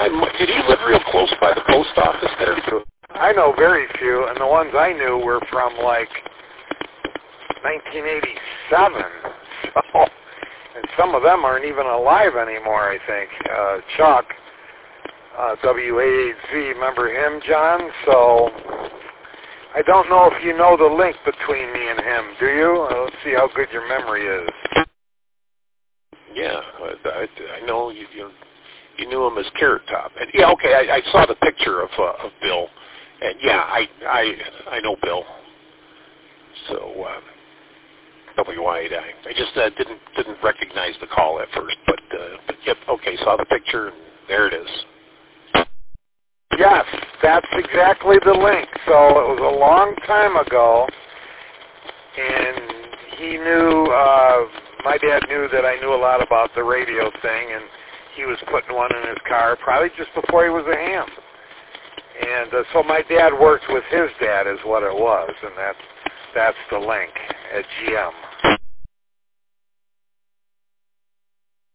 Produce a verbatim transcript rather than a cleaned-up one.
did he live real close by the post office there? I know very few, and the ones I knew were from, like, nineteen eighty-seven. So, and some of them aren't even alive anymore, I think. Uh, Chuck, uh, W A H Z, remember him, John? So I don't know if you know the link between me and him, do you? Uh, let's see how good your memory is. Yeah, I, I, I know you, you you knew him as Carrot Top. And yeah, okay, I, I saw the picture of uh, of Bill, and yeah, I I I know Bill. So uh, W I I I just uh, didn't didn't recognize the call at first, but uh, but yep, okay, saw the picture, and there it is. Yes, that's exactly the link. So it was a long time ago, and he knew. Uh, My dad knew that I knew a lot about the radio thing, and he was putting one in his car probably just before he was a ham. And uh, so my dad worked with his dad is what it was, and that's, that's the link at G M.